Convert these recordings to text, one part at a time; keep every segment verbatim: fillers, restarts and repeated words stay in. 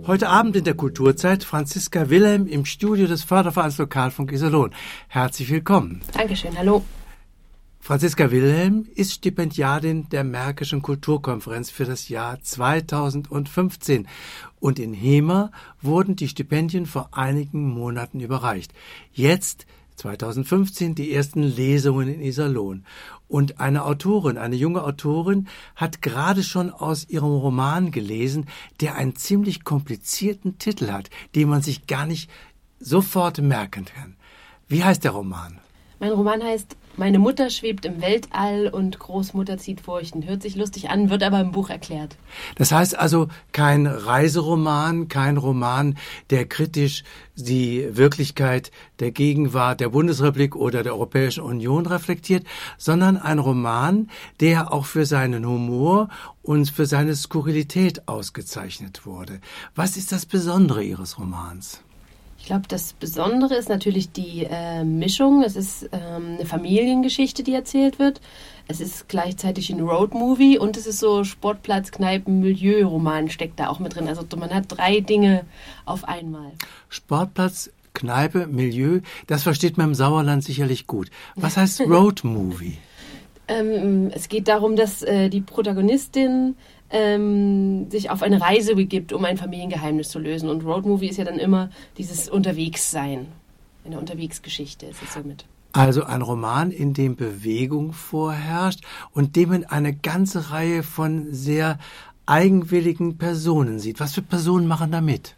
Heute Abend in der Kulturzeit Franziska Wilhelm im Studio des Fördervereins Lokalfunk Iserlohn. Herzlich willkommen. Dankeschön, hallo. Franziska Wilhelm ist Stipendiatin der Märkischen Kulturkonferenz für das Jahr zweitausendfünfzehn. Und in Hemer wurden die Stipendien vor einigen Monaten überreicht. Jetzt, zweitausendfünfzehn, die ersten Lesungen in Iserlohn. Und eine Autorin, eine junge Autorin, hat gerade schon aus ihrem Roman gelesen, der einen ziemlich komplizierten Titel hat, den man sich gar nicht sofort merken kann. Wie heißt der Roman? Mein Roman heißt Meine Mutter schwebt im Weltall und Großmutter zieht Furchen. Hört sich lustig an, wird aber im Buch erklärt. Das heißt also kein Reiseroman, kein Roman, der kritisch die Wirklichkeit der Gegenwart der Bundesrepublik oder der Europäischen Union reflektiert, sondern ein Roman, der auch für seinen Humor und für seine Skurrilität ausgezeichnet wurde. Was ist das Besondere Ihres Romans? Ich glaube, das Besondere ist natürlich die äh, Mischung. Es ist ähm, eine Familiengeschichte, die erzählt wird. Es ist gleichzeitig ein Roadmovie und es ist so Sportplatz, Kneipen, Milieu-Roman steckt da auch mit drin. Also man hat drei Dinge auf einmal. Sportplatz, Kneipe, Milieu, das versteht man im Sauerland sicherlich gut. Was heißt Roadmovie? ähm, es geht darum, dass äh, die Protagonistin Ähm, sich auf eine Reise begibt, um ein Familiengeheimnis zu lösen. Und Roadmovie ist ja dann immer dieses Unterwegssein. Eine Unterwegsgeschichte ist es somit. Also ein Roman, in dem Bewegung vorherrscht und dem man eine ganze Reihe von sehr eigenwilligen Personen sieht. Was für Personen machen da mit?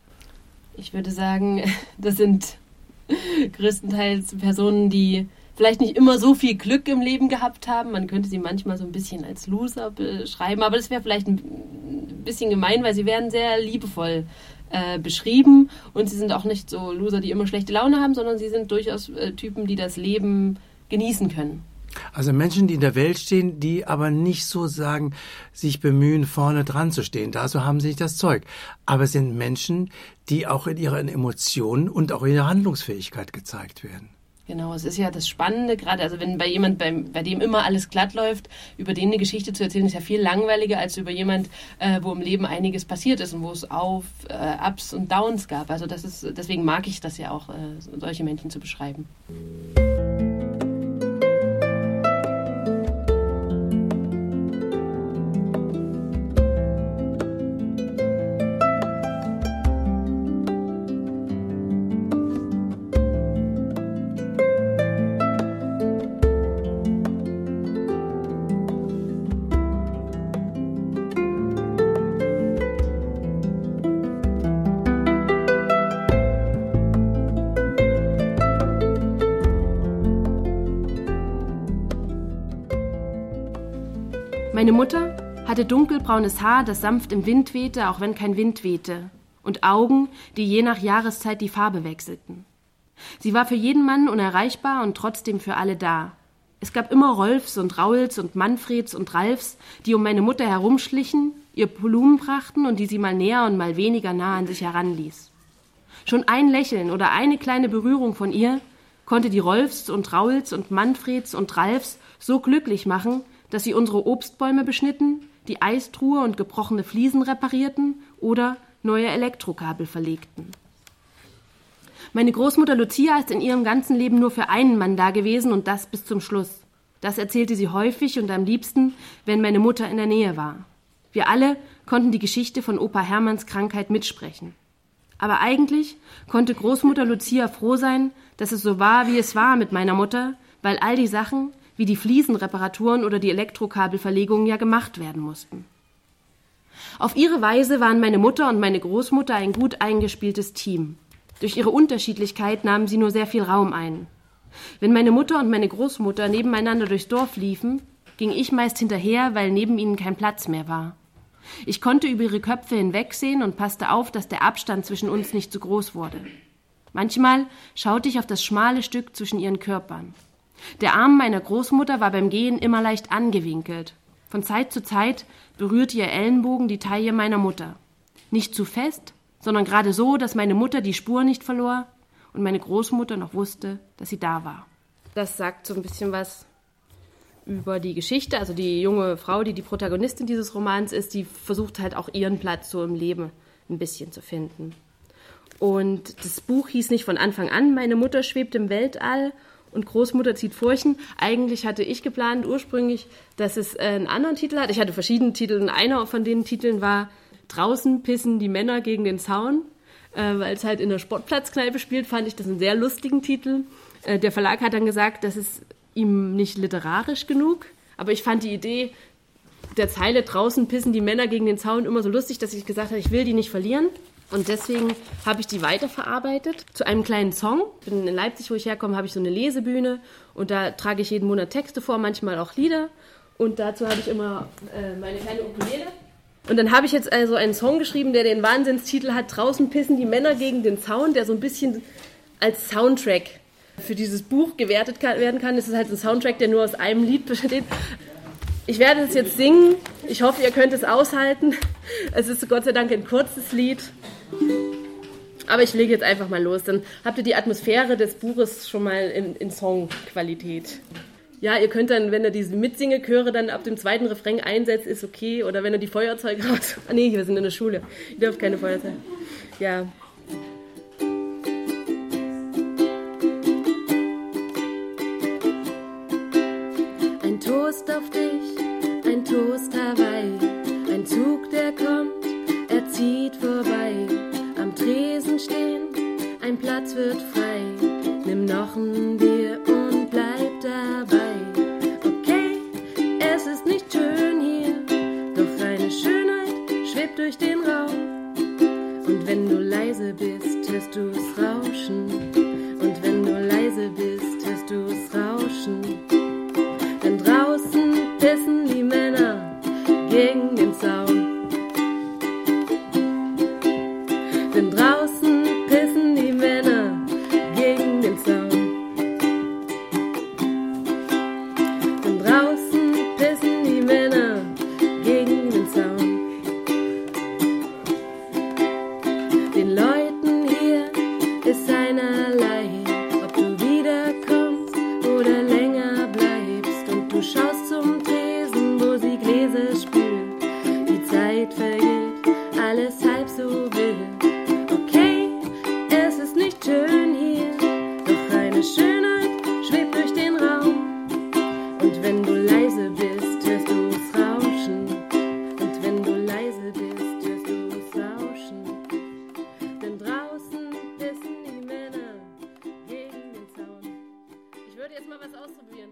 Ich würde sagen, das sind größtenteils Personen, die vielleicht nicht immer so viel Glück im Leben gehabt haben. Man könnte sie manchmal so ein bisschen als Loser beschreiben, aber das wäre vielleicht ein bisschen gemein, weil sie werden sehr liebevoll äh, beschrieben und sie sind auch nicht so Loser, die immer schlechte Laune haben, sondern sie sind durchaus äh, Typen, die das Leben genießen können. Also Menschen, die in der Welt stehen, die aber nicht so sagen, sich bemühen, vorne dran zu stehen. Dazu haben sie nicht das Zeug. Aber es sind Menschen, die auch in ihren Emotionen und auch in ihrer Handlungsfähigkeit gezeigt werden. Genau, es ist ja das Spannende gerade, also wenn bei jemand, bei, bei dem immer alles glatt läuft, über den eine Geschichte zu erzählen, ist ja viel langweiliger als über jemand, äh, wo im Leben einiges passiert ist und wo es Auf, äh, Ups und Downs gab. Also das ist, deswegen mag ich das ja auch, äh, solche Menschen zu beschreiben. Meine Mutter hatte dunkelbraunes Haar, das sanft im Wind wehte, auch wenn kein Wind wehte, und Augen, die je nach Jahreszeit die Farbe wechselten. Sie war für jeden Mann unerreichbar und trotzdem für alle da. Es gab immer Rolfs und Rauls und Manfreds und Ralfs, die um meine Mutter herumschlichen, ihr Blumen brachten und die sie mal näher und mal weniger nah an sich heranließ. Schon ein Lächeln oder eine kleine Berührung von ihr konnte die Rolfs und Rauls und Manfreds und Ralfs so glücklich machen, dass sie unsere Obstbäume beschnitten, die Eistruhe und gebrochene Fliesen reparierten oder neue Elektrokabel verlegten. Meine Großmutter Lucia ist in ihrem ganzen Leben nur für einen Mann da gewesen und das bis zum Schluss. Das erzählte sie häufig und am liebsten, wenn meine Mutter in der Nähe war. Wir alle konnten die Geschichte von Opa Hermanns Krankheit mitsprechen. Aber eigentlich konnte Großmutter Lucia froh sein, dass es so war, wie es war mit meiner Mutter, weil all die Sachen, wie die Fliesenreparaturen oder die Elektrokabelverlegungen ja gemacht werden mussten. Auf ihre Weise waren meine Mutter und meine Großmutter ein gut eingespieltes Team. Durch ihre Unterschiedlichkeit nahmen sie nur sehr viel Raum ein. Wenn meine Mutter und meine Großmutter nebeneinander durchs Dorf liefen, ging ich meist hinterher, weil neben ihnen kein Platz mehr war. Ich konnte über ihre Köpfe hinwegsehen und passte auf, dass der Abstand zwischen uns nicht zu groß wurde. Manchmal schaute ich auf das schmale Stück zwischen ihren Körpern. Der Arm meiner Großmutter war beim Gehen immer leicht angewinkelt. Von Zeit zu Zeit berührte ihr Ellenbogen die Taille meiner Mutter. Nicht zu fest, sondern gerade so, dass meine Mutter die Spur nicht verlor und meine Großmutter noch wusste, dass sie da war. Das sagt so ein bisschen was über die Geschichte. Also die junge Frau, die die Protagonistin dieses Romans ist, die versucht halt auch ihren Platz so im Leben ein bisschen zu finden. Und das Buch hieß nicht von Anfang an Meine Mutter schwebt im Weltall und Großmutter zieht Furchen. Eigentlich hatte ich geplant ursprünglich, dass es einen anderen Titel hat. Ich hatte verschiedene Titel und einer von den Titeln war Draußen pissen die Männer gegen den Zaun. Äh, weil es halt in der Sportplatzkneipe spielt, fand ich das einen sehr lustigen Titel. Äh, der Verlag hat dann gesagt, das ist ihm nicht literarisch genug. Aber ich fand die Idee der Zeile Draußen pissen die Männer gegen den Zaun immer so lustig, dass ich gesagt habe, ich will die nicht verlieren. Und deswegen habe ich die weiterverarbeitet zu einem kleinen Song. In Leipzig, wo ich herkomme, habe ich so eine Lesebühne und da trage ich jeden Monat Texte vor, manchmal auch Lieder. Und dazu habe ich immer äh, meine kleine Ukulele. Und dann habe ich jetzt also einen Song geschrieben, der den Wahnsinnstitel hat, Draußen pissen die Männer gegen den Zaun, der so ein bisschen als Soundtrack für dieses Buch gewertet kann, werden kann. Es ist halt ein Soundtrack, der nur aus einem Lied besteht. Ich werde es jetzt singen. Ich hoffe, ihr könnt es aushalten. Es ist Gott sei Dank ein kurzes Lied. Aber ich lege jetzt einfach mal los. Dann habt ihr die Atmosphäre des Buches schon mal in, in Songqualität. Ja, ihr könnt dann, wenn ihr diese Mitsingechöre dann ab dem zweiten Refrain einsetzt, ist okay. Oder wenn ihr die Feuerzeuge raus... Ah nee, wir sind in der Schule. Ihr dürft keine Feuerzeuge. Ja. Ein Toast auf dich, ein Toast Hawaii. Ein Zug, der kommt, er zieht vorbei. Am Tresen stehen, ein Platz wird frei. Nimm noch ein Bier und bleib dabei. Okay, es ist nicht schön hier, doch eine Schönheit schwebt durch den Raum. Und wenn du leise bist, hörst du's Rauschen. Und wenn du leise bist, hörst du's Rauschen. Denn draußen pissen die Männer gegen den Zaun. Denn draußen pissen die Männer gegen den Zaun. Denn draußen pissen die Männer gegen den Zaun. Den Leuten hier ist einerlei, ob du wiederkommst oder länger bleibst. Und du schaust zum Tresen, wo sie Gläser spült. Die Zeit vergeht, alles halb so wild. Okay, es ist nicht schön hier, doch eine Schönheit schwebt durch den Raum. Und wenn du leise bist, hörst du's Rauschen. Und wenn du leise bist, hörst du's Rauschen. Denn draußen pissen die Männer gegen den Zaun. Ich würde jetzt mal was ausprobieren.